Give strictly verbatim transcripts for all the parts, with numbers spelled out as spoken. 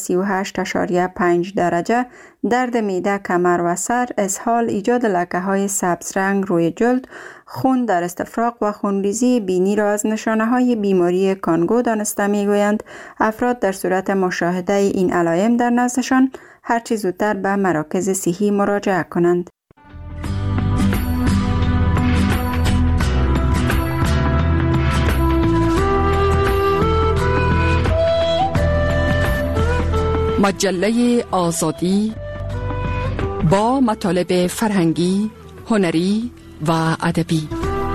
سی و هشت اشاریه پنج درجه، درد معده، کمر و سر، اسهال، ایجاد لکه های سبز رنگ روی جلد، خون در استفراغ و خونریزی بینی را از نشانه های بیماری کانگو دانسته می گویند. افراد در صورت مشاهده این علائم در نزدشان هرچی زودتر به مراکز صحی مراجعه کنند. مجله آزادی با مطالب فرهنگی، هنری و ادبی.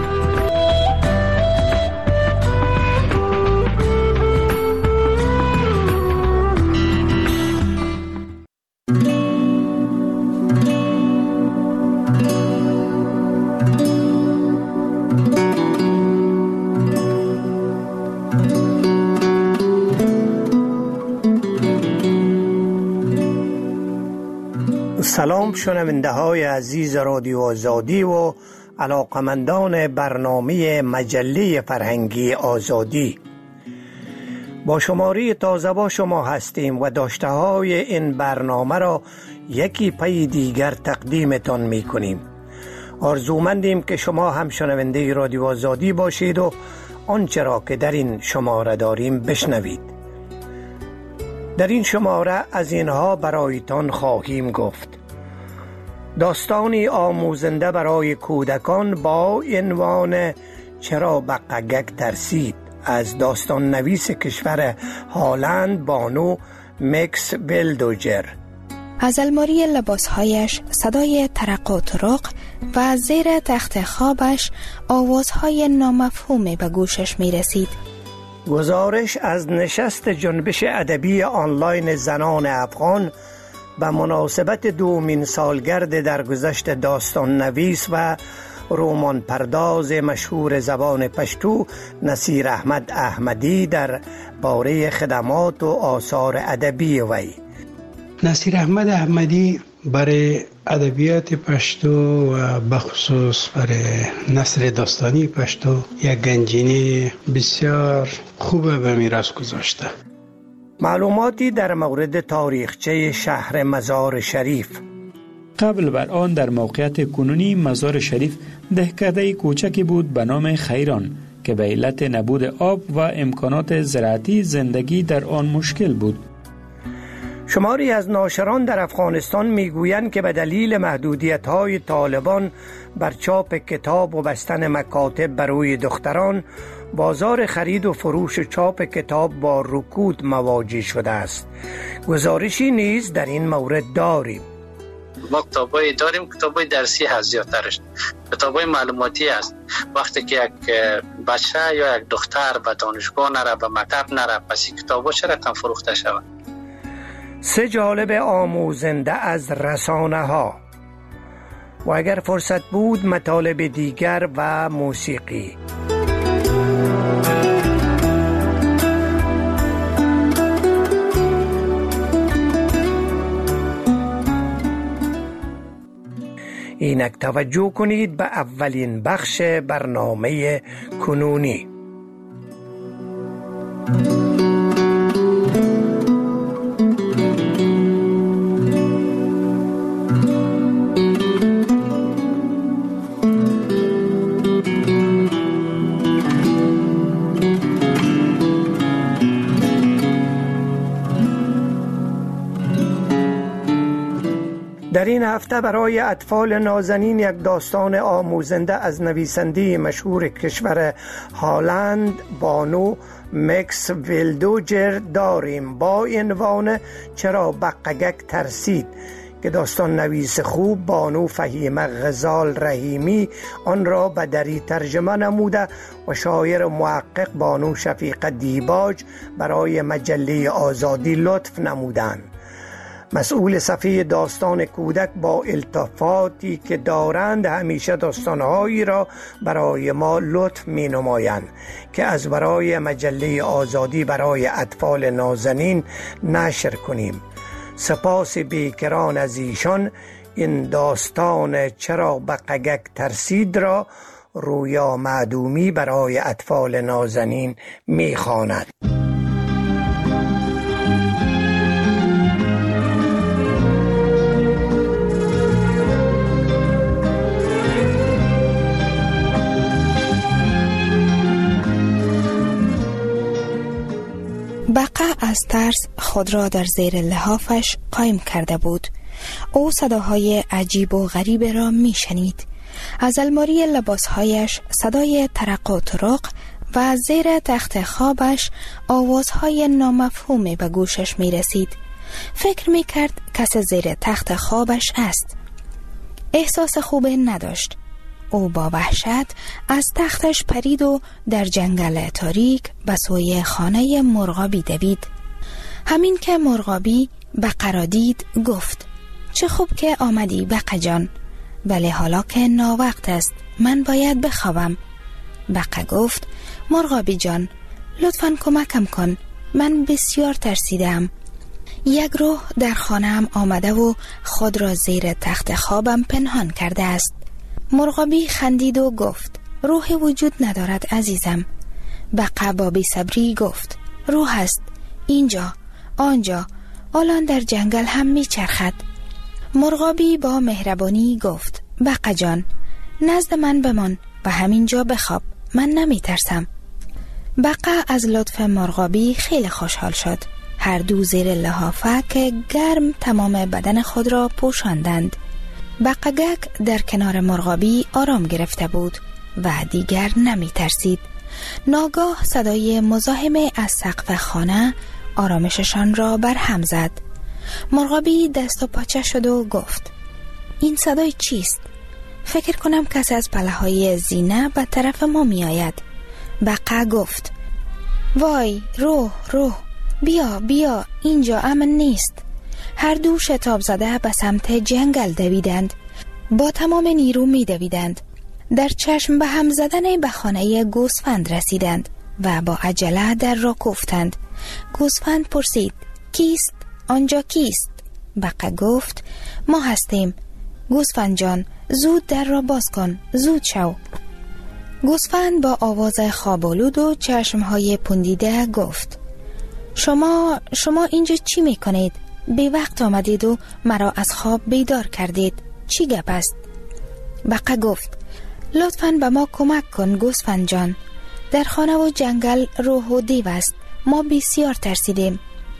سلام شنونده های عزیز رادیو آزادی و علاقمندان برنامه مجله فرهنگی آزادی. با شماره تازه با شما هستیم و داشته های این برنامه را یکی پی دیگر تقدیمتان می کنیم. آرزومندیم که شما هم شنونده رادیو آزادی باشید و آنچه را که در این شماره داریم بشنوید. در این شماره از اینها برایتان خواهیم گفت: داستانی آموزنده برای کودکان با عنوان چرا بقگک ترسید از داستان نویس کشور هالند بانو مکس ولدوجر. از الماری لباسهایش صدای ترق و ترق و زیر تخت خوابش آوازهای نامفهومی به گوشش می رسید. گزارش از نشست جنبش ادبی آنلاین زنان افغان به مناسبت دومین سالگرد درگذشت داستان نویس و رمان پرداز مشهور زبان پشتو نصیر احمد احمدی در باره خدمات و آثار ادبی وی. نصیر احمد احمدی برای ادبیات پشتو و بخصوص برای نثر داستانی پشتو یک گنجینه بسیار خوب به میراث گذاشته. معلوماتی در مورد تاریخچه شهر مزار شریف. قبل بر آن در موقعیت کنونی مزار شریف دهکده کوچکی بود به نام خیران که به علت نبود آب و امکانات زراعتی زندگی در آن مشکل بود. شماری از ناشران در افغانستان میگویند که به دلیل محدودیت‌های طالبان بر چاپ کتاب و بستن مکاتب برای دختران، بازار خرید و فروش چاپ کتاب با رکود مواجه شده است. گزارشی نیز در این مورد داریم. ما کتابایی داریم، کتابای درسی هست زیادترش، کتابای معلوماتی است. وقتی که یک بچه یا یک دختر به دانشگاه نره، به مکتب نره، پس این کتابا چرا کم فروخته شود؟ سه جالب آموزنده از رسانه ها و اگر فرصت بود مطالب دیگر و موسیقی. اینک توجه کنید به اولین بخش برنامه کنونی. در این هفته برای اطفال نازنین یک داستان آموزنده از نویسنده مشهور کشور هالند بانو مکس ولدوجر داریم با عنوان چرا بقگک ترسید که داستان نویس خوب بانو فهیمه غزال رحیمی آن را به دری ترجمه نموده و شاعر محقق بانو شفیقه دیباج برای مجله آزادی لطف نمودند. مسئول صفحه داستان کودک با التفاتی که دارند همیشه داستانهایی را برای ما لطف می نمایند که از برای مجله آزادی برای اطفال نازنین نشر کنیم. سپاس بیکران از ایشان این داستان چرا بقگک ترسید را رویا معدومی برای اطفال نازنین می خواند. از ترس خود را در زیر لحافش قایم کرده بود. او صداهای عجیب و غریب را می شنید. از الماری لباسهایش صدای ترق و ترق و از زیر تخت خوابش آوازهای نامفهومی به گوشش می رسید. فکر می کرد کس زیر تخت خوابش است. احساس خوب نداشت. او با وحشت از تختش پرید و در جنگل تاریک به سوی خانه مرغابی دوید. همین که مرغابی بقه را دید گفت: چه خوب که آمدی بقه جان، ولی حالا که ناوقت است من باید بخوابم. بقه گفت: مرغابی جان لطفاً کمکم کن، من بسیار ترسیدم. یک روح در خانه‌ام آمده و خود را زیر تخت خوابم پنهان کرده است. مرغابی خندید و گفت: روحی وجود ندارد عزیزم. بقه با بی‌صبری گفت: روح است، اینجا، آنجا، الان در جنگل هم می چرخد. مرغابی با مهربانی گفت: بقه جان نزد من بمان و همینجا بخواب، من نمی ترسم. بقه از لطف مرغابی خیلی خوشحال شد. هر دو زیر لحافک گرم تمام بدن خود را پوشاندند. بقگک در کنار مرغابی آرام گرفته بود و دیگر نمی ترسید. ناگاه صدای مزاحم از سقف خانه آرامششان را برهم زد. مرغابی دست و پاچه شد و گفت: این صدای چیست؟ فکر کنم کسی از پله‌های زینه به طرف ما می آید. بقه گفت: وای روح روح، بیا بیا، اینجا امن نیست. هر دو شتاب زده به سمت جنگل دویدند. با تمام نیرو می دویدند. در چشم به هم زدن به خانه گوسفند رسیدند و با عجله در را کوفتند. گوسفند پرسید: کیست؟ آنجا کیست؟ بقه گفت: ما هستیم. گوسفند جان زود در را باز کن، زود شو. گوسفند با آواز خوابالود و چشمهای پوندیده گفت: شما شما اینجا چی میکنید؟ بی وقت آمدید و مرا از خواب بیدار کردید. چی گپ است؟ بقه گفت: لطفاً به ما کمک کن گوسفند جان. در خانه و جنگل روح و دیو است. ما بسیار ترسیدیم.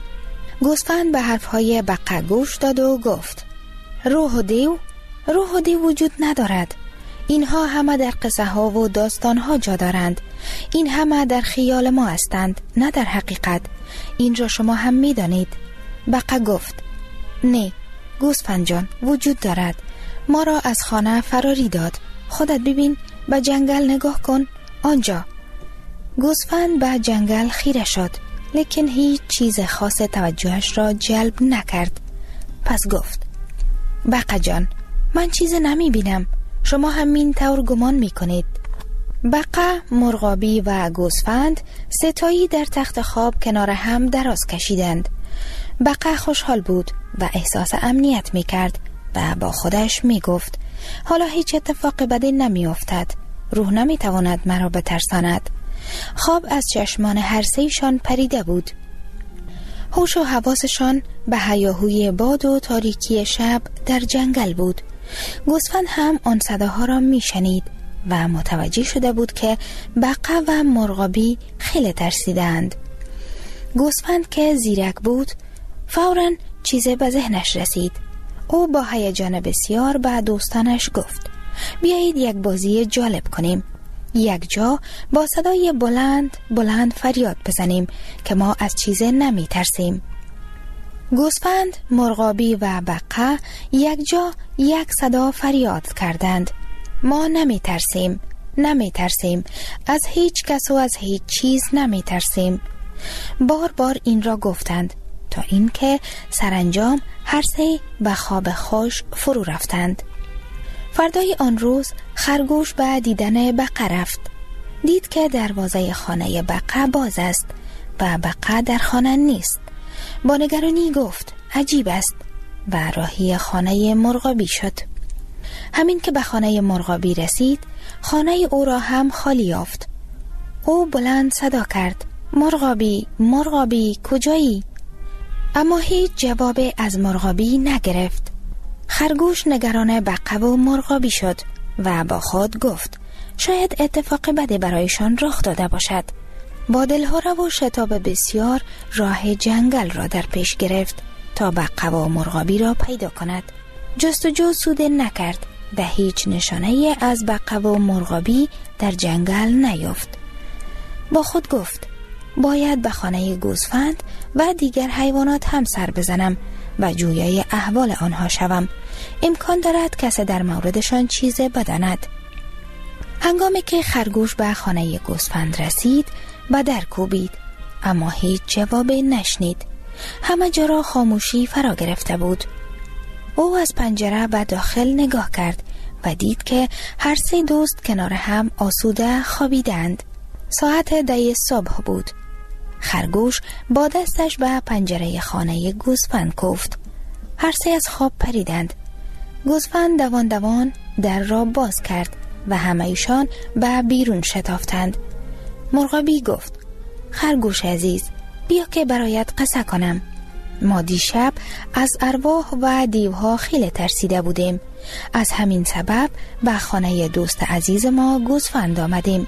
گوسفند به حرفهای بقه گوش داد و گفت: روح و دیو؟ روح و دیو وجود ندارد. اینها همه در قصه ها و داستان ها جا دارند. این همه در خیال ما هستند، نه در حقیقت. این را شما هم می دانید. بقه گفت: نه گوسفند جان، وجود دارد. ما را از خانه فراری داد. خودت ببین، به جنگل نگاه کن، آنجا. گوسفند به جنگل خیره شد، لیکن هیچ چیز خاص توجهش را جلب نکرد. پس گفت: بقه جان من چیز نمی بینم، شما همین طور گمان می کنید. بقه، مرغابی و گوسفند ستایی در تخت خواب کنار هم دراز کشیدند. بقه خوشحال بود و احساس امنیت می کرد و با خودش می گفت: حالا هیچ اتفاق بدی نمی افتد. روح نمی تواند مرا بترساند. خواب از چشمان هر سه‌شان پریده بود. هوش و حواسشان به هیاهوی باد و تاریکی شب در جنگل بود. گوسفند هم آن صداها را می شنید و متوجه شده بود که بقه و مرغابی خیلی ترسیدند. گوسفند که زیرک بود فوراً چیزی به ذهنش رسید. او با هیجان بسیار به دوستانش گفت: بیایید یک بازی جالب کنیم. یک جا با صدای بلند بلند فریاد بزنیم که ما از چیزی نمی ترسیم. گوسفند، مرغابی و بقه یک جا یک صدا فریاد کردند: ما نمی ترسیم، نمی ترسیم، از هیچ کس و از هیچ چیز نمی ترسیم. بار بار این را گفتند تا اینکه سرانجام هر سه به خواب خوش فرو رفتند. فردای آن روز خرگوش به دیدن بقه رفت. دید که دروازه خانه بقه باز است و بقه در خانه نیست. با نگرانی گفت: عجیب است و راهی خانه مرغابی شد. همین که به خانه مرغابی رسید، خانه او را هم خالی یافت. او بلند صدا کرد: مرغابی، مرغابی، کجایی؟ اما هیچ جواب از مرغابی نگرفت. خرگوش نگران بقه و مرغابی شد و با خود گفت: شاید اتفاق بدی برایشان رخ داده باشد. با دلهره و شتاب بسیار راه جنگل را در پیش گرفت تا بقه و مرغابی را پیدا کند. جستجو سود نکرد و هیچ نشانه از بقه و مرغابی در جنگل نیافت. با خود گفت باید به خانه گوسفند و دیگر حیوانات هم سر بزنم و جویای احوال آنها شوم. امکان دارد کسی در موردشان چیز بداند. هنگامی که خرگوش به خانه گوسفند رسید به در کوبید، اما هیچ جوابی نشنید. همه جا را خاموشی فرا گرفته بود. او از پنجره به داخل نگاه کرد و دید که هر سه دوست کنار هم آسوده خوابیدند. ساعت ده صبح بود. خرگوش با دستش به پنجره خانه گوسفند کوفت. هر سه از خواب پریدند. گوسفند دوان دوان در را باز کرد و همه ایشان به بیرون شتافتند. مرغابی گفت خرگوش عزیز، بیا که برایت قصه کنم. ما دیشب از ارواح و دیوها خیلی ترسیده بودیم. از همین سبب به خانه دوست عزیز ما گوسفند آمدیم.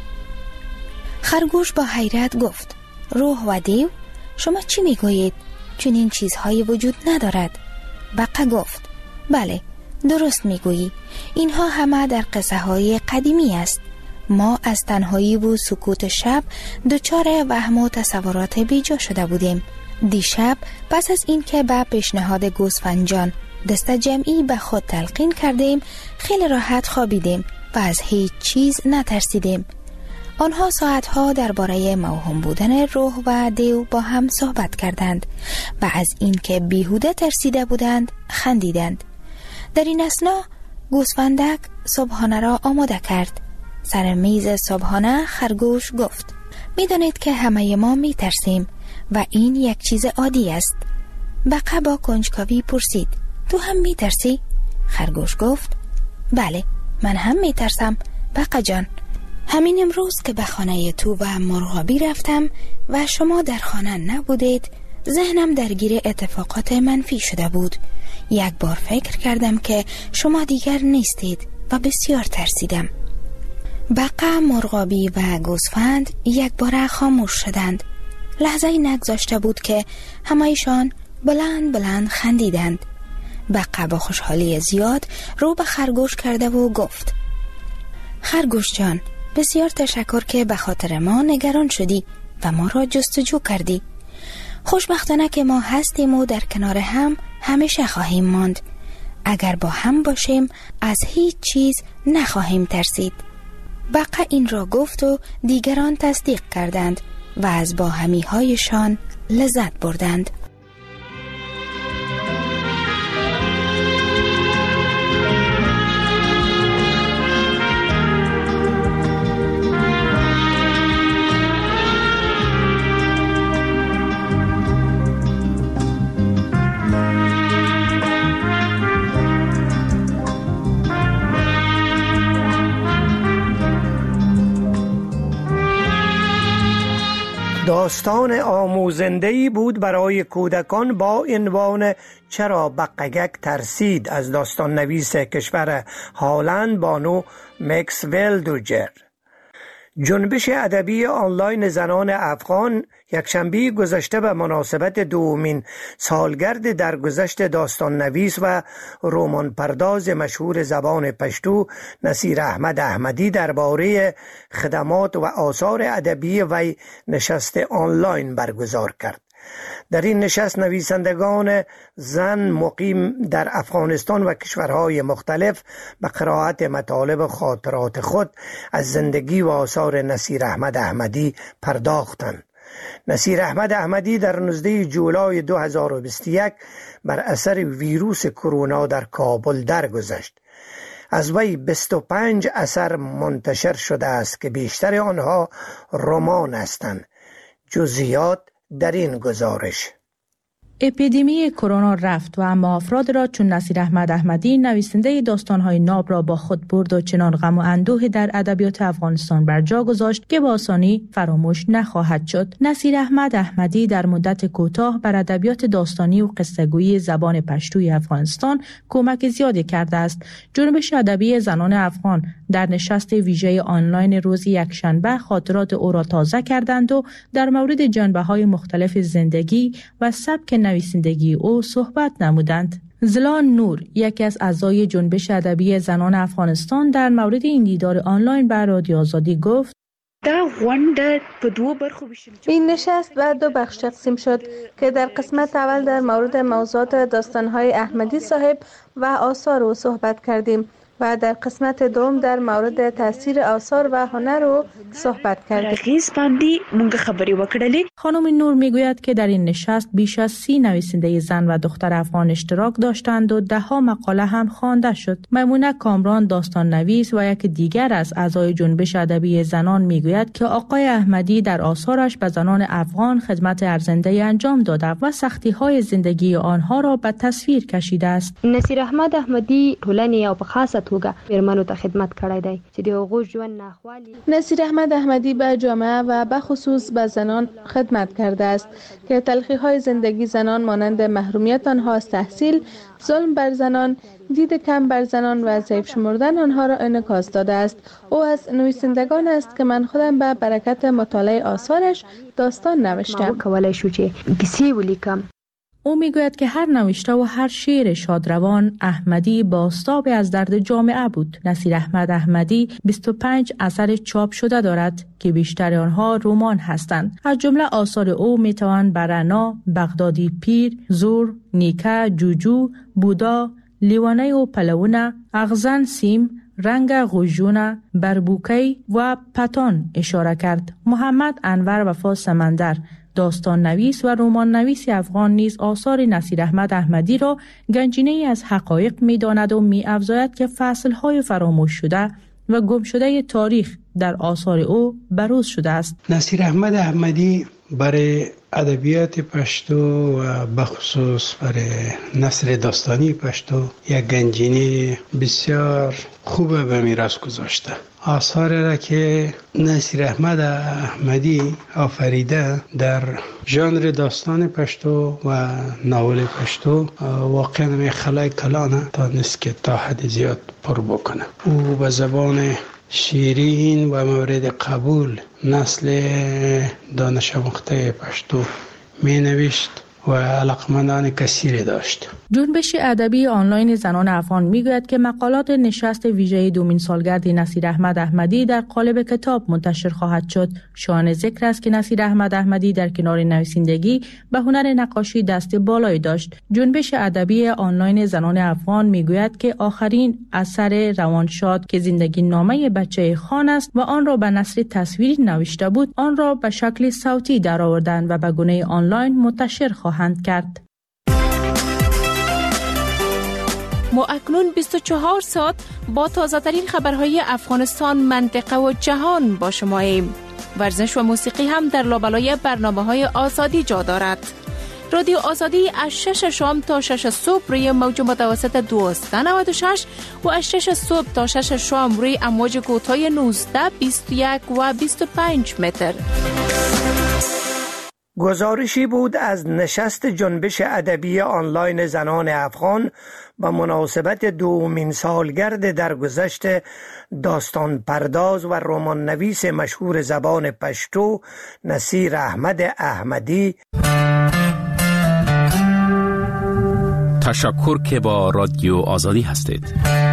خرگوش با حیرت گفت روح و دیو؟ شما چی میگویید؟ چون این چیزهایی وجود ندارد. بقه گفت بله، درست میگویی. اینها همه در قصه های قدیمی است. ما از تنهایی و سکوت شب دچار وهم و تصورات بیجا شده بودیم. دیشب پس از این که به پیشنهاد گوسفندجان دست جمعی به خود تلقین کردیم، خیلی راحت خوابیدیم و از هیچ چیز نترسیدیم. آنها ساعتها درباره موهوم بودن روح و دیو با هم صحبت کردند و از این که بیهوده ترسیده بودند خندیدند. در این اثنا گوسفندک صبحانه را آماده کرد. سر میز صبحانه خرگوش گفت میدانید که همه ما می ترسیم و این یک چیز عادی است. بقه با کنجکاوی پرسید تو هم می ترسی؟ خرگوش گفت بله، من هم می ترسم بقه جان. همین امروز که به خانه تو و مرغابی رفتم و شما در خانه نبودید، ذهنم درگیر اتفاقات منفی شده بود. یک بار فکر کردم که شما دیگر نیستید و بسیار ترسیدم. بقه، مرغابی و گوسفند یک بار خاموش شدند. لحظه نگذاشته بود که همه‌شان بلند بلند خندیدند. بقه با خوشحالی زیاد رو به خرگوش کرده و گفت خرگوش جان، بسیار تشکر که به خاطر ما نگران شدی و ما را جستجو کردی. خوشبختانه که ما هستیم و در کنار هم همیشه خواهیم ماند. اگر با هم باشیم از هیچ چیز نخواهیم ترسید. بقه این را گفت و دیگران تصدیق کردند و از باهمی هایشان لذت بردند. داستان آموزنده‌ای بود برای کودکان با عنوان چرا بقگک ترسید از داستان نویس کشور هالند بانو مکس ویلدوجر. جنبش ادبی آنلاین زنان افغان یکشنبه گذشته به مناسبت دومین سالگرد درگذشت داستان نویس و رمان پرداز مشهور زبان پشتو نصیر احمد احمدی درباره خدمات و آثار ادبی وی نشست آنلاین برگزار کرد. در این نشست نویسندگان زن مقیم در افغانستان و کشورهای مختلف به قرائت مطالب خاطرات خود از زندگی و آثار نصیر احمد احمدی پرداختند. نصیر احمد احمدی در نوزدهم جولای دو هزار و بیست و یک بر اثر ویروس کرونا در کابل درگذشت. از وی بیست و پنج اثر منتشر شده است که بیشتر آنها رمان هستند. جزئیات در این گزارش. اپیدمی کرونا رفت و اما افراد را چون نصیر احمد احمدی نویسنده داستان‌های ناب را با خود برد و چنان غم و اندوه در ادبیات افغانستان بر جا گذاشت که با آسانی فراموش نخواهد شد. نصیر احمد احمدی در مدت کوتاه بر ادبیات داستانی و قصه‌گویی زبان پشتوی افغانستان کمک زیادی کرده است. جنبش ادبی زنان افغان در نشست ویژه آنلاین روز یکشنبه خاطرات او را تازه کردند و در مورد جنبه‌های مختلف زندگی و سبک نویسندگی او صحبت نمودند. زلان نور، یکی از اعضای جنبش ادبی زنان افغانستان، در مورد این دیدار آنلاین بر رادیو آزادی گفت: این نشست به دو بخش تقسیم شد که در قسمت اول در مورد موضوعات داستان‌های احمدی صاحب و آثار او صحبت کردیم و در قسمت دوم در مورد تاثیر آثار و هنر او صحبت کردیم. خانم نور میگوید که در این نشست بیش از سی نویسنده زن و دختر افغان اشتراک داشتند و ده ها مقاله هم خوانده شد. میمونه کامران، داستان نویس و یک دیگر از اعضای جنبش ادبی زنان میگوید که آقای احمدی در آثارش به زنان افغان خدمت ارزنده انجام داده و سختی های زندگی آنها را به تصویر کشیده است. نصیر احمد احمدی ټولنې او په خاصه توګه میرمنو ته خدمت کړی دی چې د هغوی ژوند ناخوالي. نصیر احمد احمدی به جامعه و به خصوص به زنان خدمت کرده است که تلخی‌های زندگی زنان مانند محرومیت آنها از تحصیل، ظلم بر زنان، دید کم بر زنان و ضعیف شمردن آنها را انعکاس داده است. او از نویسندگان است که من خودم به برکت مطالعه آثارش داستان نوشتم. کولای شو چې کیسې ولیکم. او میگوید که هر نوشته و هر شعر شادروان احمدی بازتابی از درد جامعه بود. نصیر احمد احمدی بیست و پنج اثر چاپ شده دارد که بیشتر آنها رمان هستند. از جمله آثار او میتوان برنا، بغدادی پیر، زور، نیکه، جوجو، بودا، لیوانه و پلونه، اغزن سیم، رنگ غوژونه، بربوکی و پتان اشاره کرد. محمد انور وفا سمندر، داستان نویس و رمان نویس افغان نیز آثار نصیر احمد احمدی را گنجینه‌ای از حقایق می‌داند و می‌افزاید که فصل‌های فراموش شده و گم شده تاریخ در آثار او بروز شده است. نصیر احمد احمدی برای ادبیات پشتو و بخصوص برای نثر داستانی پشتو یک گنجینه بسیار خوب به میراث گذاشته. آثار را که نصیر احمد احمدی آفریده در ژانر داستان پشتو و ناول پشتو واقعا می خلای کلانه تا نیست که تا حد زیاد پر بکنه. او به زبان شیرین و مورد قبول نسل دانش آموخته پشتو می نوشت و علاقمندان کثیری داشت. جنبش ادبی آنلاین زنان افغان میگوید که مقالات نشست ویژه دومین سالگرد نصیر احمد احمدی در قالب کتاب منتشر خواهد شد. شایان ذکر است که نصیر احمد احمدی در کنار نویسندگی به هنر نقاشی دست بالایی داشت. جنبش ادبی آنلاین زنان افغان میگوید که آخرین اثر روانشاد که زندگی نامه بچه خان است و آن را به نثر تصویری نوشته بود، آن را به شکل صوتی درآوردند و به گونه آنلاین منتشر خواهند کرد. ما اکنون بیست و چهار ساعت با تازه ترین خبرهای افغانستان، منطقه و جهان با شما ایم. ورزش و موسیقی هم در لابلای برنامه‌های آزادی جا دارد. رادیو آزادی از شش شام تا شش صبح روی موج متوسط دویست و نود و شش و از شش صبح تا شش شام روی امواج کوتاه نوزده، بیست و یک و بیست و پنج متر. گزارشی بود از نشست جنبش ادبی آنلاین زنان افغان به مناسبت دومین سالگرد درگذشت داستان پرداز و رمان نویس مشهور زبان پشتو نصیر احمد احمدی. تشکر که با رادیو آزادی هستید.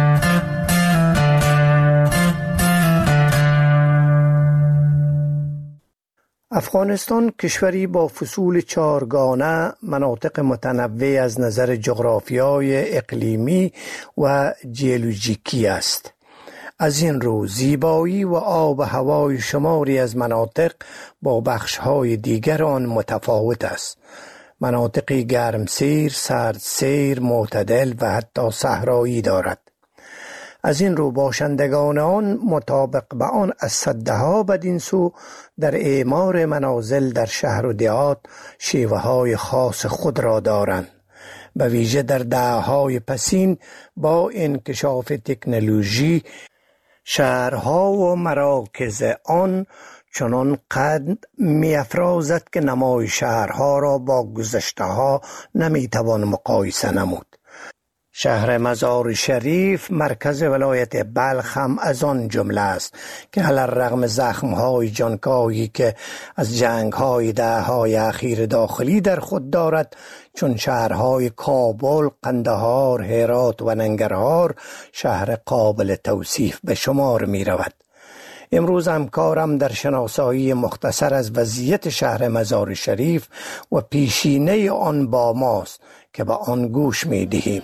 افغانستان کشوری با فصول چارگانه، مناطق متنوع از نظر جغرافیای اقلیمی و جیولوژیکی است. از این رو زیبایی و آب و هوای شماری از مناطق با بخش‌های دیگر آن متفاوت است. مناطقی گرمسیر، سردسیر، معتدل و حتی صحرایی دارد. از این رو باشندگان آن مطابق به آن از سده ها بدین سو در اعمار منازل در شهر و دیهات شیوه های خاص خود را دارند. به ویژه در دهه‌های پسین با انکشاف تکنولوژی شهرها و مراکز آن چنان قد می افرازد که نمای شهرها را با گذشته ها نمی توان مقایسه نمود. شهر مزار شریف مرکز ولایت بلخ هم از آن جمله است که علی الرغم زخم‌های جانکاهی که از جنگ‌های دهه‌های اخیر داخلی در خود دارد، چون شهرهای کابل، قندهار، هرات و ننگرهار شهر قابل توصیف به شمار می رود. امروز هم کارم در شناسایی مختصر از وضعیت شهر مزار شریف و پیشینه آن با ماست که به آن گوش می دهیم.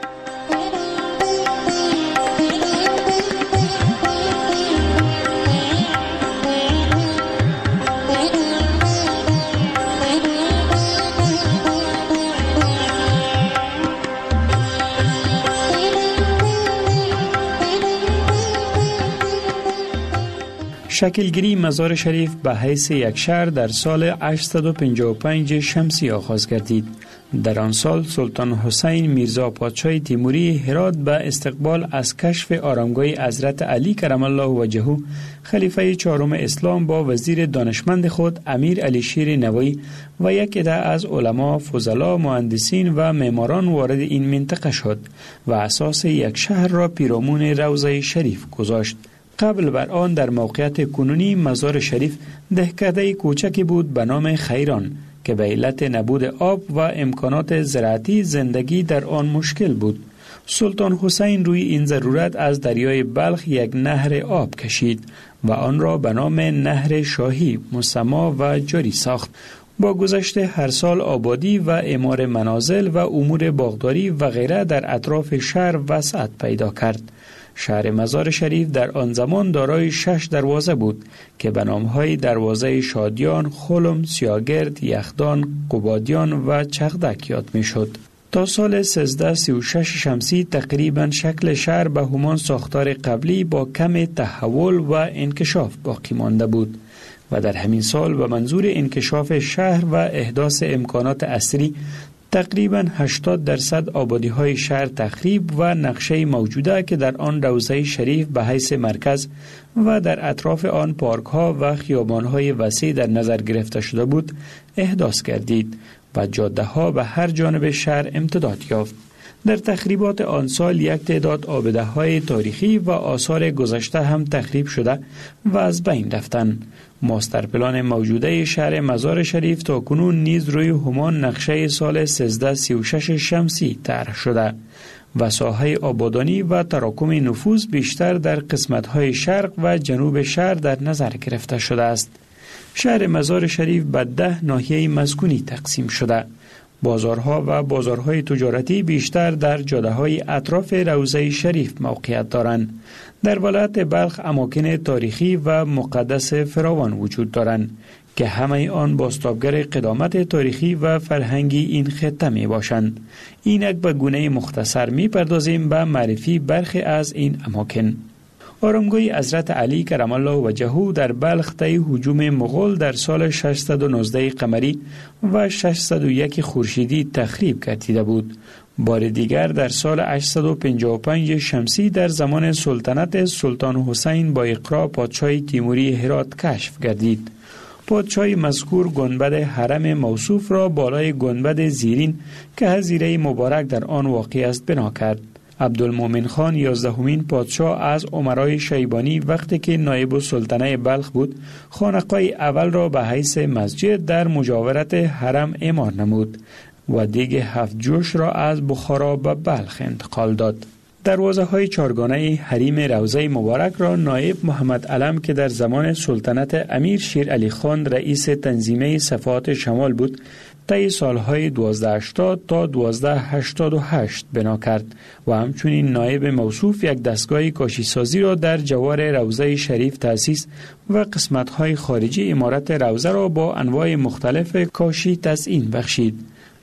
شکلگیری مزار شریف به حیث یک شهر در سال هشتصد و پنجاه و پنج شمسی آغاز گردید. در آن سال سلطان حسین میرزا پادشاه تیموری هرات به استقبال از کشف آرامگاه حضرت علی کرم الله وجهه خلیفه چهارم اسلام با وزیر دانشمند خود امیر علی شیر نوایی و یک عده از علما، فضلا، مهندسین و معماران وارد این منطقه شد و اساس یک شهر را پیرامون روضه شریف گذاشت. قبل بر آن در موقعیت کنونی مزار شریف دهکده کوچکی بود به نام خیران که به علت نبود آب و امکانات زراعتی زندگی در آن مشکل بود. سلطان حسین روی این ضرورت از دریای بلخ یک نهر آب کشید و آن را به نام نهر شاهی مسما و جاری ساخت. با گذشت هر سال آبادی و اعمار منازل و امور باغداری و غیره در اطراف شهر وسعت پیدا کرد. شهر مزار شریف در آن زمان دارای شش دروازه بود که به نام‌های دروازه شادیان، خلم، سیاگرد، یخدان، قبادیان و چغدک یاد می‌شد. تا سال سیزده سی و شش شمسی تقریبا شکل شهر به همان ساختار قبلی با کم تحول و انکشاف باقی مانده بود و در همین سال به منظور انکشاف شهر و احداث امکانات عصری تقریباً هشتاد درصد آبادی‌های شهر تخریب و نقشه موجوده که در آن روضه شریف به حیث مرکز و در اطراف آن پارک‌ها و خیابان‌های وسیع در نظر گرفته شده بود احداث گردید و جاده‌ها به هر جانب شهر امتداد یافت. در تخریبات آن سال یک تعداد آبده‌های تاریخی و آثار گذشته هم تخریب شده و از بین رفتند. ماستر پلان موجوده شهر مزار شریف تا کنون نیز روی همان نقشه سال سیزده سی و شش شمسی طرح شده و ساحه آبادانی و تراکم نفوذ بیشتر در قسمت‌های شرق و جنوب شهر در نظر گرفته شده است. شهر مزار شریف به ده ناحیه مسکونی تقسیم شده. بازارها و بازارهای تجارتی بیشتر در جاده‌های اطراف روضه شریف موقعیت دارند. در ولایت بلخ اماکن تاریخی و مقدس فراوان وجود دارند که همه آن بازتابگر قدامت تاریخی و فرهنگی این خطه می باشند. اینک به گونه مختصر می پردازیم به معرفی برخی از این اماکن. آرامگاه حضرت علی کرم الله وجهه در بلخ طی هجوم مغول در سال ششصد و نوزده قمری و ششصد و یک خورشیدی تخریب گردیده بود. بار دیگر در سال هشتصد و پنجاه و پنج شمسی در زمان سلطنت سلطان حسین با اقرا پادشاه تیموری هرات کشف گردید. پادشاه مذکور گنبد حرم موصوف را بالای گنبد زیرین که حظیره مبارک در آن واقع است بنا کرد. عبدالمومن خان یازدهمین پادشاه از امرای شیبانی وقتی که نایب السلطنه بلخ بود خانقاه اول را به حیث مسجد در مجاورت حرم اعمار نمود و دیگ هفت جوش را از بخارا به بلخ انتقال داد. دروازه های چارگانه حریم روضه مبارک را نایب محمد علم که در زمان سلطنت امیر شیر علی خان رئیس تنظیمه صفات شمال بود طی سالهای دوازده هشتاد تا دوازده هشتاد و هشت بنا کرد و همچنین نایب موصوف یک دستگاه کاشیسازی را در جوار روضه شریف تأسیس و قسمت‌های خارجی عمارت روضه را با انواع مختلف کاشی تزیین بخشید.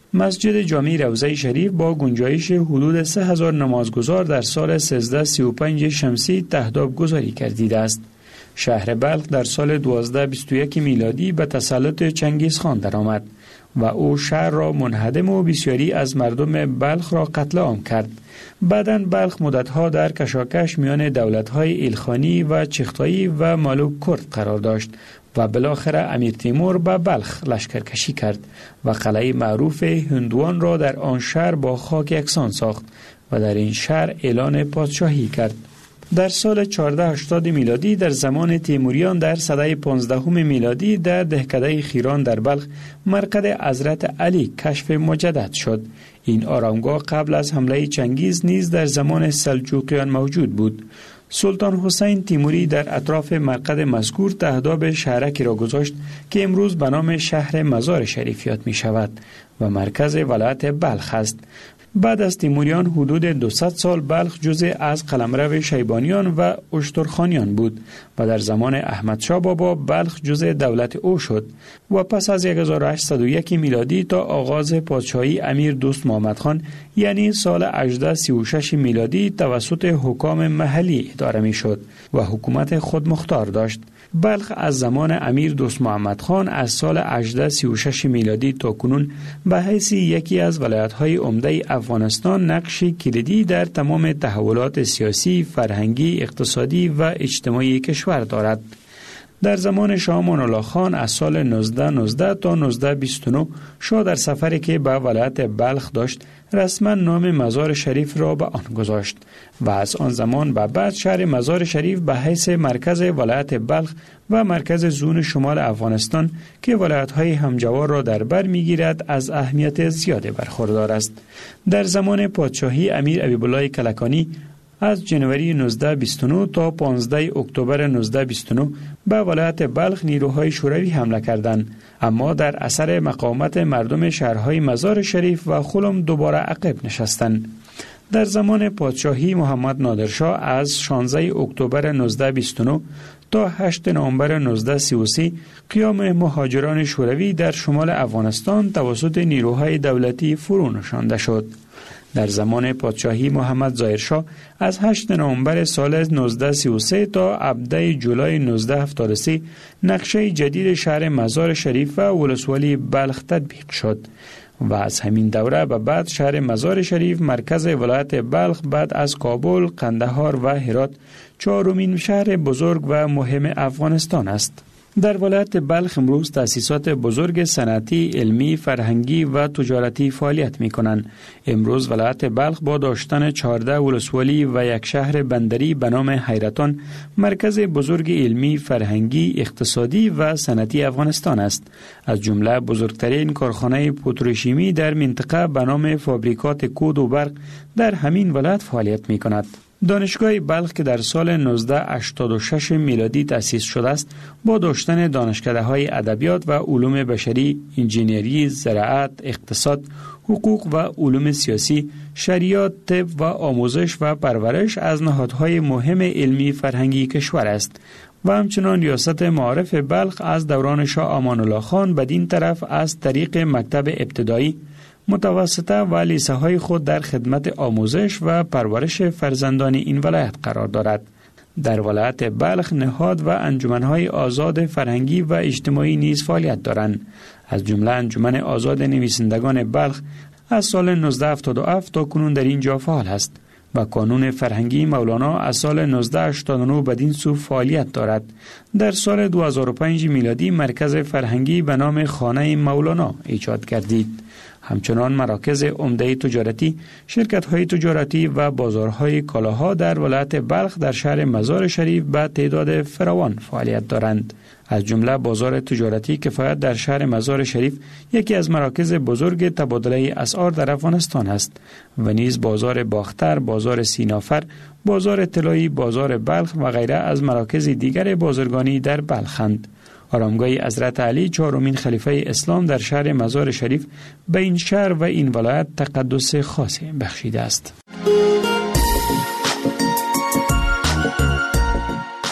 مسجد جامع روضه شریف با گنجایش حدود سه هزار نمازگزار در سال سیزده سی و پنج شمسی تهداب گذاری کردیده است. شهر بلخ در سال دوازده بیست و یک میلادی به تسلط چنگیز خان درآمد و او شهر را منهدم و بسیاری از مردم بلخ را قتل عام کرد. بعداً بلخ مدتها در کشاکش میان دولت‌های ایلخانی و چغتایی و مالوک کرد قرار داشت و بالاخره امیر تیمور به بلخ لشکرکشی کرد و قلعه معروف هندوان را در آن شهر با خاک یکسان ساخت و در این شهر اعلان پادشاهی کرد. در سال چهارصد و هشتاد میلادی در زمان تیموریان در سده پانزدهم میلادی در دهکده خیران در بلخ مرقد حضرت علی کشف مجدد شد. این آرامگاه قبل از حمله چنگیز نیز در زمان سلجوقیان موجود بود. سلطان حسین تیموری در اطراف مرقد مذکور تهداب شهرکی را گذاشت که امروز به نام شهر مزار شریف یاد می شود و مرکز ولایت بلخ است. بعد از تیموریان حدود دویست سال بلخ جزء از قلمرو شیبانیان و اشترخانیان بود و در زمان احمد شاه بابا بلخ جزء دولت او شد و پس از هزار و هشتصد و یک میلادی تا آغاز پادشاهی امیر دوست محمد خان یعنی سال هجده سی و شش میلادی توسط حکام محلی اداره می شد و حکومت خودمختار داشت. بلخ از زمان امیر دوست محمد خان از سال هجده سی و شش میلادی تا کنون به حیث یکی از ولایت‌های عمده افغانستان نقشی کلیدی در تمام تحولات سیاسی، فرهنگی، اقتصادی و اجتماعی کشور دارد. در زمان شاه امان الله خان از سال نوزده نوزده تا نوزده بیست و نه شاه در سفری که به ولایت بلخ داشت رسما نام مزار شریف را به آن گذاشت و از آن زمان به بعد شهر مزار شریف به حیث مرکز ولایت بلخ و مرکز زون شمال افغانستان که ولایت‌های همجوار را در بر می‌گیرد از اهمیت زیادی برخوردار است. در زمان پادشاهی امیر حبیب‌الله کلکانی از جنوری نوزده بیست و نه تا پانزده اکتبر نوزده بیست و نه به ولایت بلخ نیروهای شوروی حمله کردند، اما در اثر مقاومت مردم شهرهای مزار شریف و خلم دوباره عقب نشستند. در زمان پادشاهی محمد نادرشاه از شانزده اکتبر نوزده بیست و نه تا هشتم نوامبر نوزده سی و سه قیام مهاجران شوروی در شمال افغانستان توسط نیروهای دولتی فرو نشانده شد. در زمان پادشاهی محمد ظاهرشاه از هشتم نوامبر سال نوزده سی و سه تا هفدهم جولای نوزده هفتاد و سه نقشه جدید شهر مزار شریف و ولسوالی بلخ تطبیق شد و از همین دوره به بعد شهر مزار شریف مرکز ولایت بلخ بعد از کابل، قندهار و هرات چهارمین شهر بزرگ و مهم افغانستان است. در ولایت بلخ امروز تأسیسات بزرگ صنعتی، علمی، فرهنگی و تجارتی فعالیت می کنند. امروز ولایت بلخ با داشتن چهارده ولسوالی و یک شهر بندری به نام حیرتان مرکز بزرگ علمی، فرهنگی، اقتصادی و صنعتی افغانستان است. از جمله بزرگترین کارخانه پتروشیمی در منطقه به نام فابریکات کود و برق در همین ولایت فعالیت می کند. دانشگاه بلخ که در سال نوزده هشتاد و شش میلادی تأسیس شده است با داشتن دانشکده‌های ادبیات و علوم بشری، انجینری، زراعت، اقتصاد، حقوق و علوم سیاسی، شریعت، طب و آموزش و پرورش از نهادهای مهم علمی فرهنگی کشور است و همچنان ریاست معارف بلخ از دوران شاه امان الله خان بدین طرف از طریق مکتب ابتدایی، متوسطه و لیسه های خود در خدمت آموزش و پرورش فرزندان این ولایت قرار دارد. در ولایت بلخ نهاد و انجمنهای آزاد فرهنگی و اجتماعی نیز فعالیت دارند. از جمله انجمن آزاد نویسندگان بلخ از سال نوزده هفتاد و هفت تا کنون در اینجا فعال است و کانون فرهنگی مولانا از سال نوزده هشتاد و نه بدین سو فعالیت دارد. در سال دو هزار و پنج میلادی مرکز فرهنگی به نام خانه مولانا ایجاد گردید. همچنان مراکز عمده تجارتی، شرکت‌های تجارتی و بازارهای کالاها در ولایت بلخ در شهر مزار شریف به تعداد فراوان فعالیت دارند. از جمله بازار تجارتی کفایت در شهر مزار شریف یکی از مراکز بزرگ تبادله اسعار در افغانستان است و نیز بازار باختر، بازار سینافر، بازار طلایی، بازار بلخ و غیره از مراکز دیگر بازرگانی در بلخند. آرامگاه حضرت علی چهارمین خلیفه اسلام در شهر مزار شریف به این شهر و این ولایت تقدس خاصی بخشیده است.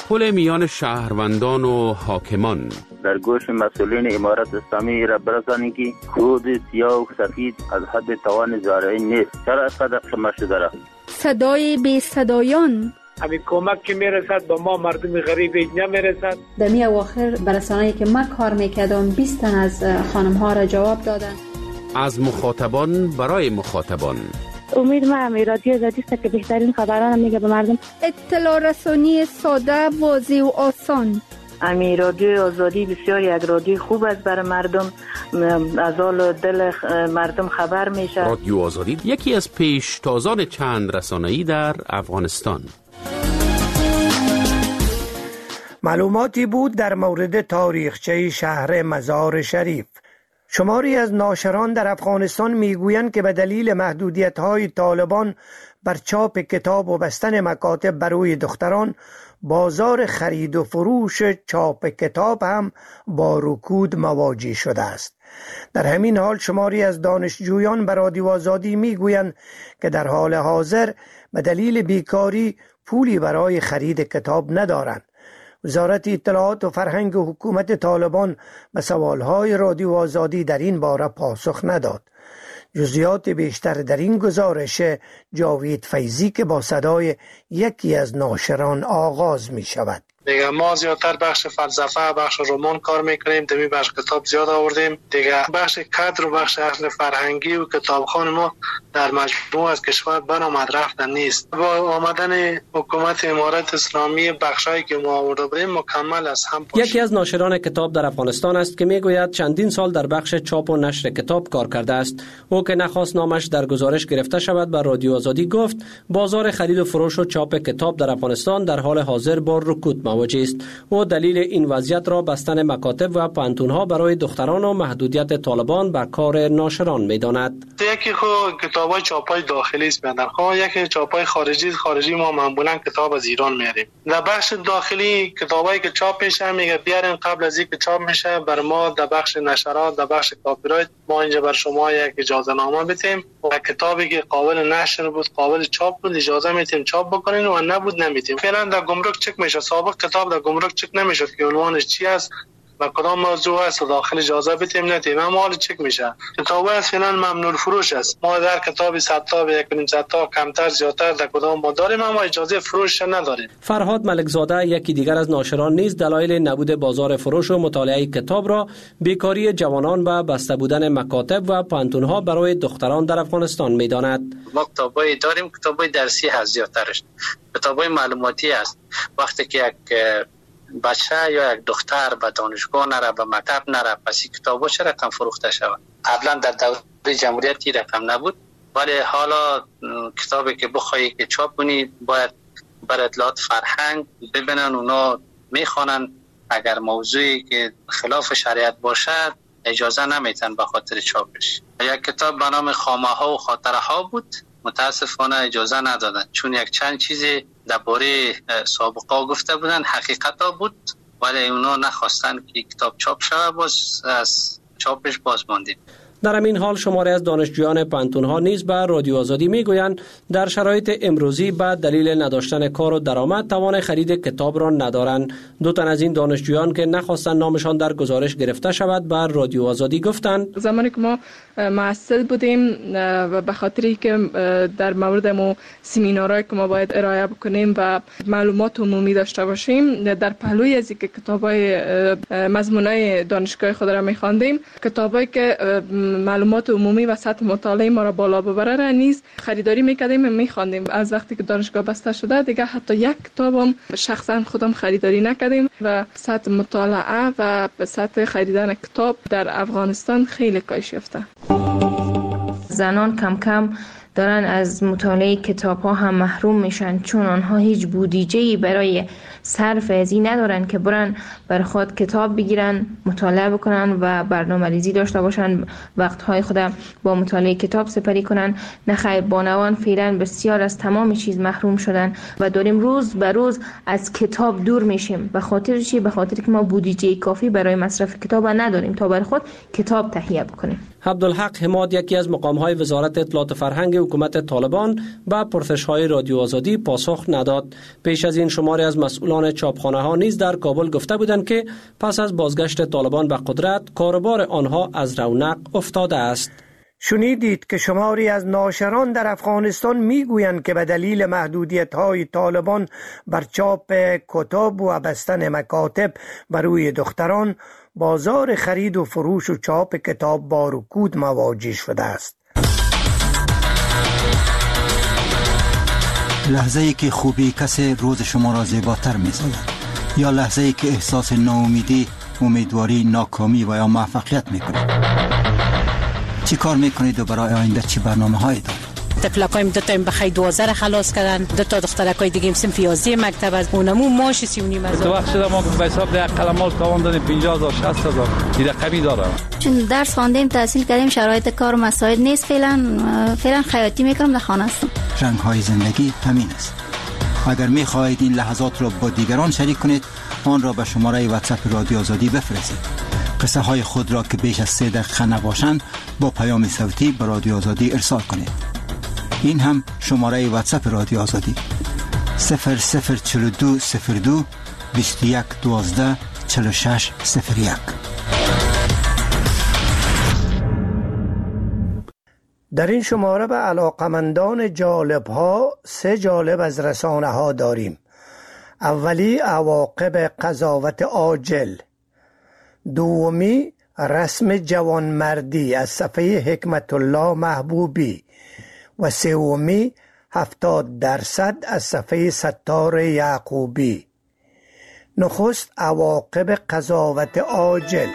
پل میان شهروندان و حاکمان. در گوش مسئولین امارت اسلامی را برسانید که کود سیاه و سفید از حد توان زارعی نیست. چرا اینقدر شما شده را؟ صدای بی صدایان. همین کمک که میرسد به ما مردم غریب نمیرسد. دمی اواخر برسانه‌ای که من کار میکردم بیست تن از خانم ها را جواب دادن. از مخاطبان برای مخاطبان. امید ما همی رادیو آزادی است که بهترین خبران میگه به مردم. اطلاع رسانی ساده، واضح و آسان. امی رادیو آزادی بسیار یک رادیو خوب است برای مردم، از حال دل مردم خبر میشه. رادیو آزادی یکی از پیشتازان چند رسانه‌ای در افغانستان. معلوماتی بود در مورد تاریخچه شهر مزار شریف. شماری از ناشران در افغانستان میگویند که به دلیل محدودیت‌های طالبان بر چاپ کتاب و بستن مکاتب برای دختران، بازار خرید و فروش چاپ کتاب هم با رکود مواجه شده است. در همین حال شماری از دانشجویان به رادیو آزادی میگویند که در حال حاضر به دلیل بیکاری پولی برای خرید کتاب ندارند. وزارت اطلاعات و فرهنگ و حکومت طالبان به سوالهای رادیو آزادی در این باره پاسخ نداد. جزئیات بیشتر در این گزارش جاوید فیضی که با صدای یکی از ناشران آغاز می شود. دیگه ما زیادتر بخش فلسفه، بخش رمان کار میکنیم، دمی بخش کتاب زیاد آوردیم. دیگه بخش کادر و بخش اصل فرهنگی و کتابخانه ما در مجموع از کشور برآمد رفتن نیست. با آمدن حکومت امارت اسلامی بخشایی که ما آورده بودیم مکمل از هم پاشید. یکی از ناشران کتاب در افغانستان است که میگوید چندین سال در بخش چاپ و نشر کتاب کار کرده است. او که نخواست نامش در گزارش گرفته شود بر رادیو آزادی گفت بازار خرید و فروش و چاپ کتاب در افغانستان در حال حاضر با رکود مواجه است. و دلیل این وضعیت را بستن مکاتب و پانتون‌ها برای دختران و محدودیت طالبان بر کار ناشران می‌داند. یکی خو کتابای چاپای داخلی است میادن، خو یکی چاپای خارجی خارجی ما معمولا کتاب از ایران میاریم. در بخش داخلی کتابایی که چاپ میشه میگه بیارین قبل از اینکه چاپ میشه بر ما در بخش نشرات در بخش کپی رایت ما اینجا بر شما یک اجازه نامه بدیم و کتابی که قابل نشر بود قابل چاپ بود اجازه میتیم چاپ بکنین و نبود نمیتیم. فعلا در گمرک چک میشه. سابق کتاب در گمرک چک نمیشد که عنوانش چی است و کدام موضوع است و داخل اجازه بدیم ندیم، اما حال چک میشه. کتاب از فعلا ممنوع فروش است. ما در کتابی صد تا و یک و نیم صد تا کمتر زیادتر در کدام ما داریم اما اجازه فروش نداریم. فرهاد ملکزاده یکی دیگر از ناشران نیز دلایل نبود بازار فروش و مطالعه کتاب را بیکاری جوانان و بسته بودن مکاتب و پانتون‌ها برای دختران در افغانستان میداند. ما کتابای داریم، کتابای درسی هست زیادترش، کتابای معلوماتی است. وقتی که یک بچه یا یک دختر به دانشگاه نره به مکتب نره پس این کتابا چه رقم فروخته شود؟ قبلا در دوره جمهوریت رقم نبود، ولی حالا کتابی که بخوایی که چاپ کنی باید بر اطلاعات فرهنگ ببینن، اونا میخوانن، اگر موضوعی که خلاف شریعت باشد اجازه نمیتن به خاطر چاپش. یک کتاب به نام خامه ها و خاطره ها بود، متاسفانه اجازه ندادن چون یک چند چیزی درباره سابقه گفته بودن حقیقت ها بود ولی اونا نخواستن که کتاب چاپ شود، باز از چاپش باز ماندیم. در همین حال شماری از دانشجویان پانتون‌ها نیز به رادیو آزادی میگویند در شرایط امروزی به دلیل نداشتن کار و درآمد توان خرید کتاب را ندارند. دو تن از این دانشجویان که نخواستند نامشان در گزارش گرفته شود به رادیو آزادی گفتند زمانی که ما محصل بودیم و به خاطری که در مورد مو سمینارهایی که ما باید ارائه بکنیم و معلومات عمومی داشته باشیم در پهلوی از اینکه کتابای مضمونای دانشگاه خود را می‌خواندیم، کتابایی که معلومات عمومی و سطح مطالعه ما را بالا ببره را نیز خریداری میکردیم و میخواندیم. از وقتی که دانشگاه بسته شده دیگه حتی یک کتابم شخصا خودم خریداری نکردیم و سطح مطالعه و سطح خریدن کتاب در افغانستان خیلی کاهش یافته. زنان کم کم دارن از مطالعه کتاب ها هم محروم میشن چون آنها هیچ بودجه‌ای برای صرف از این ندارن که برن بر خود کتاب بگیرن، مطالعه بکنن و برنامه‌ریزی داشته باشن، وقتهای خود با مطالعه کتاب سپری کنن. نخیر، بانوان فعلا بسیار از تمام چیز محروم شدن و داریم روز به روز از کتاب دور میشیم. به خاطر چی؟ به خاطر که ما بودجه کافی برای مصرف کتاب نداریم تا بر خود کتاب تهیه بکنیم. عبدالحق حماد یکی از مقام‌های وزارت اطلاعات فرهنگ حکومت طالبان به پرسش‌های رادیو آزادی پاسخ نداد. پیش از این شماری از مسئولان چاپخانه‌ها نیز در کابل گفته بودند که پس از بازگشت طالبان به قدرت کاروبار آنها از رونق افتاده است. شنیدید که شماری از ناشران در افغانستان میگویند که به دلیل محدودیت‌های طالبان بر چاپ کتاب و بستن مکاتب بر روی دختران، بازار خرید و فروش و چاپ کتاب با رکود مواجه شده است. لحظه ای که خوبی کسی روز شما را زیباتر می سازد، یا لحظه ای که احساس ناامیدی، امیدواری، ناکامی و یا موفقیت می کنید. چی کار می کنید و برای آینده چی برنامه هایی دارید؟ تفلقایم دو تا بخی دوازده را خلاص کردن، دو تا دخترکای دیگه صنف یازده مکتب از اونمو ماش سی و نیم هزار. تو وقت شده ما به حساب ده قلمال تاوان دادیم پنجاه هزار شصت هزار این رقمی داره. چون درس خواندیم تحصیل کردیم شرایط کار و مساعد نیست، فعلا فعلا خیاطی میکنم در خانه هستم. رنگ های زندگی همین است. اگر می خواهید این لحظات را با دیگران شریک کنید، آن را به شماره واتساپ رادیو آزادی بفرستید. قصه های خود را که بیش از سه دقیقه نباشند با پیام صوتی به رادیو آزادی ارسال کنید. این هم شماره واتساپ رادیو آزادی صفر صفر چهل و دو صفر دو بیست و یک دوازده چهل و شش صفر یک. در این شماره به علاقمندان جالب ها سه جالب از رسانه ها داریم. اولی عواقب قضاوت عاجل، دومی رسم جوانمردی از صفحه حکمت الله محبوبی و سومی هفتاد درصد از صفحه ستار یعقوبی. نخست عواقب قضاوت عاجل.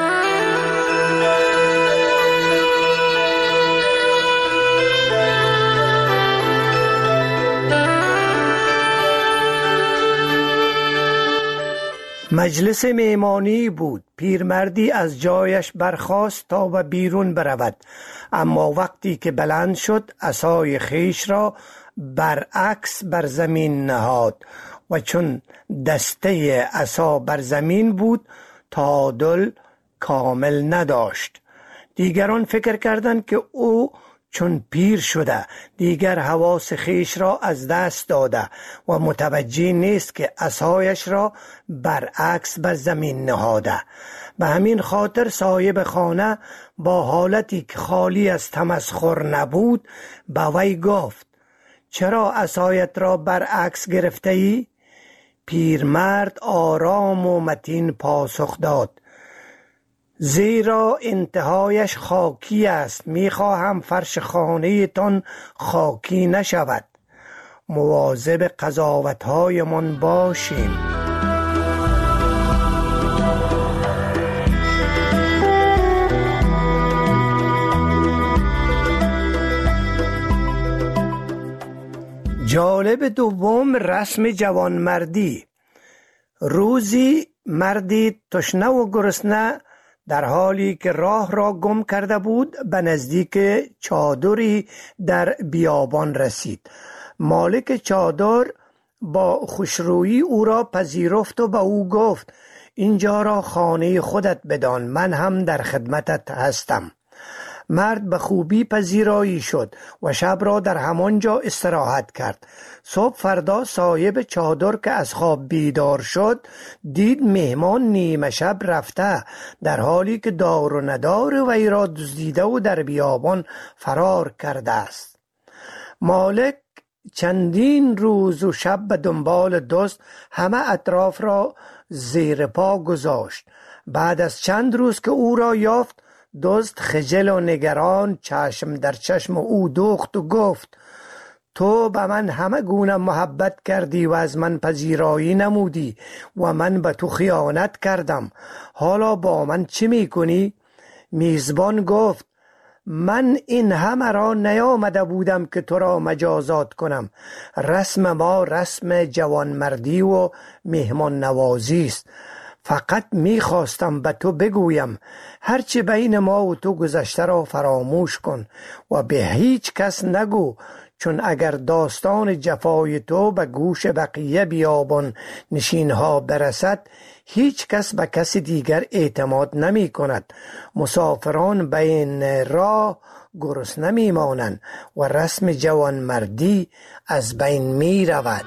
مجلس مهمانی بود. پیرمردی از جایش برخاست تا به بیرون برود، اما وقتی که بلند شد عصای خیش را برعکس بر زمین نهاد و چون دسته عصا بر زمین بود تعادل کامل نداشت. دیگران فکر کردند که او چون پیر شده دیگر حواس خیش را از دست داده و متوجه نیست که عصایش را برعکس بر زمین نهاده. به همین خاطر صاحب خانه با حالتی که خالی از تمسخر نبود به وی گفت: چرا عصایت را برعکس گرفته ای؟ پیرمرد آرام و متین پاسخ داد: زیرا انتهایش خاکی است، میخواهم فرش خانه تان خاکی نشود. مواظب قضاوت‌های من باشیم. جالب دوم رسم جوانمردی. روزی مردی تشنه و گرسنه در حالی که راه را گم کرده بود به نزدیک چادری در بیابان رسید. مالک چادر با خوشرویی او را پذیرفت و به او گفت: اینجا را خانه خودت بدان، من هم در خدمتت هستم. مرد به خوبی پذیرایی شد و شب را در همانجا استراحت کرد. صبح فردا صاحب چادر که از خواب بیدار شد دید مهمان نیمه شب رفته، در حالی که دار و ندار وی را دزدیده و در بیابان فرار کرده است. مالک چندین روز و شب به دنبال دزد همه اطراف را زیر پا گذاشت. بعد از چند روز که او را یافت، دزد خجل و نگران چشم در چشم او دوخت و گفت: تو به من همه گونه محبت کردی و از من پذیرایی نمودی و من به تو خیانت کردم، حالا با من چی میکنی؟ میزبان گفت: من این همه را نیامده بودم که تو را مجازات کنم. رسم ما رسم جوانمردی و مهمان نوازی است. فقط میخواستم به تو بگویم هرچی بین ما و تو گذشته را فراموش کن و به هیچ کس نگو، چون اگر داستان جفای تو به گوش بقیه بیابان نشینها برسد، هیچ کس به کس دیگر اعتماد نمی کند. مسافران بین راه گرسنه نمی مانند و رسم جوانمردی از بین می رود.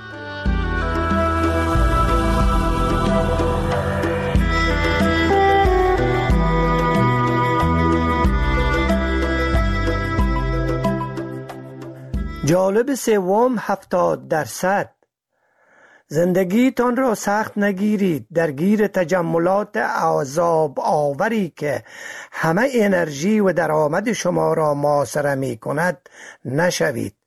جالب سوم، هفتاد درصد. زندگیتان را سخت نگیرید، درگیر تجملات عذاب آوری که همه انرژی و درآمد شما را محاصره می کند نشوید.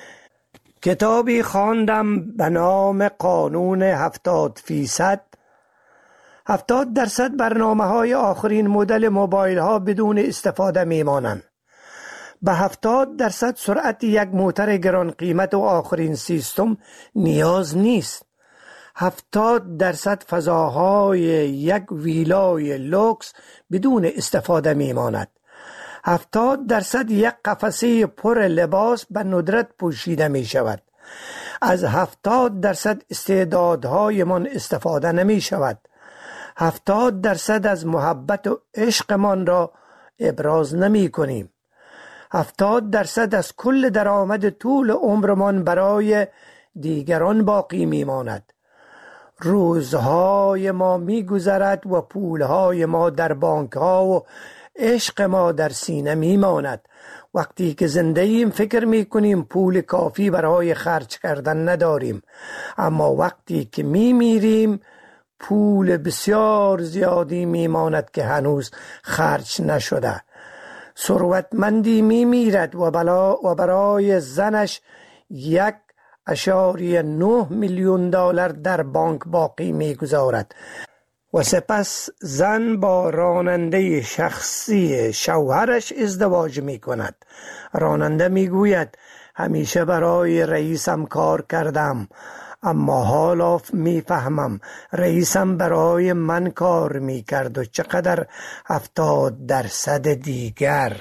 کتابی خواندم به نام قانون هفتاد فیصد. هفتاد درصد برنامه های آخرین مدل موبایل ها بدون استفاده می مانند. به هفتاد درصد سرعت یک موتر گران قیمت و آخرین سیستم نیاز نیست. هفتاد درصد فضاهای یک ویلای لوکس بدون استفاده می ماند. هفتاد درصد یک قفسه پر لباس به ندرت پوشیده می شود. از هفتاد درصد استعدادهای من استفاده نمی شود. هفتاد درصد از محبت و عشقمان را ابراز نمی کنیم. هفتاد درصد از کل درآمد طول عمرمان برای دیگران باقی می ماند. روزهای ما می گذرد و پولهای ما در بانک ها و عشق ما در سینه می ماند. وقتی که زنده ایم فکر می کنیم پول کافی برای خرج کردن نداریم، اما وقتی که می میریم پول بسیار زیادی می ماند که هنوز خرج نشده. ثروتمندی می میرد و, و برای زنش یک اشاریه نه میلیون دلار در بانک باقی می گذارد و سپس زن با راننده شخصی شوهرش ازدواج می کند. راننده می گوید همیشه برای رئیسم کار کردم، اما حالا می فهمم رئیسم برای من کار می کرد و چقدر هفتاد درصد دیگر.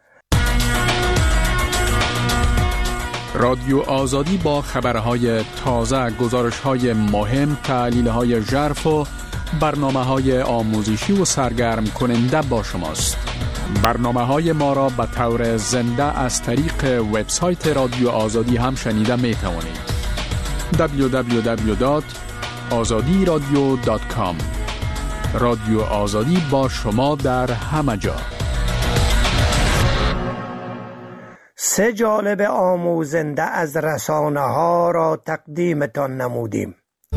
رادیو آزادی با خبرهای تازه، گزارشهای مهم، تحلیلهای ژرف و برنامه‌های آموزشی و سرگرم کننده با شماست. برنامه‌های ما را به طور زنده از طریق وبسایت رادیو آزادی هم شنیده می توانید. دبلیو دبلیو دبلیو دات آزادی رادیو دات کام. رادیو آزادی با شما در همه جا. سه جالب آموزنده از رسانه ها را تقدیمتان نمودیم.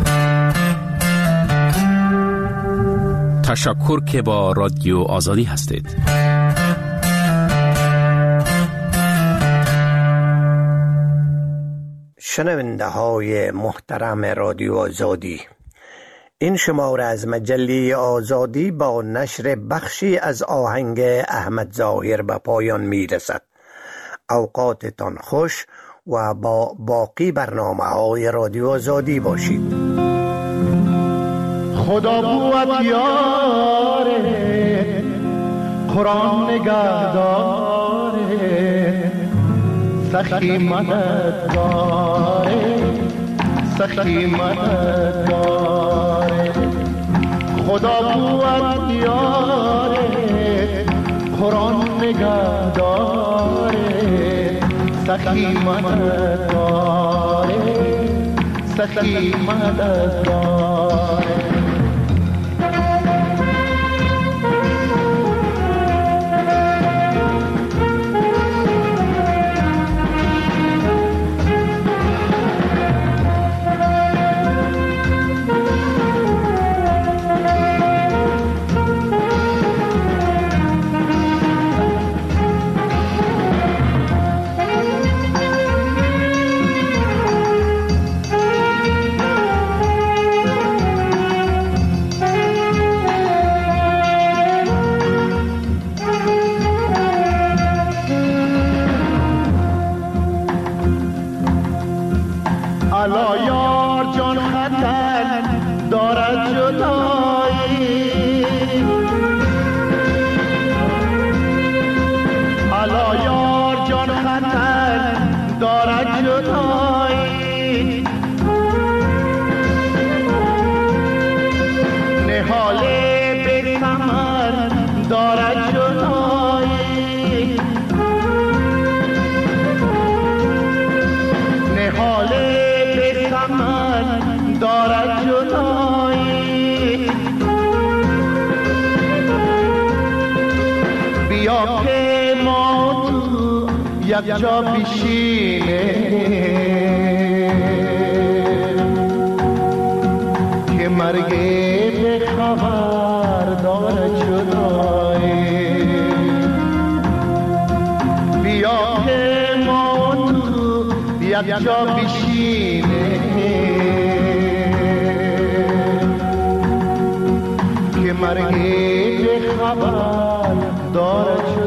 تشکر که با رادیو آزادی هستید. شنونده های محترم رادیو آزادی، این شماره از مجله آزادی با نشر بخشی از آهنگ احمد ظاهر به پایان می رسد. اوقاتتان خوش و با باقی برنامه های رادیو آزادی باشید. خدا بود یاره، قرآن نگهداره، سخی مددگاره، سخی مددگاره. خدا بود یاره، قرآن نگهداره، سخی مددگاره، سخی مددگاره. الا یار جان خطر دارد جدایی، الا یار جان خطر دارد جدایی. یک جا بشینه که مرگ به خبر داره جدایی. بیا که ما تو یک جا بشینه که مرگ به خبر داره جدایی.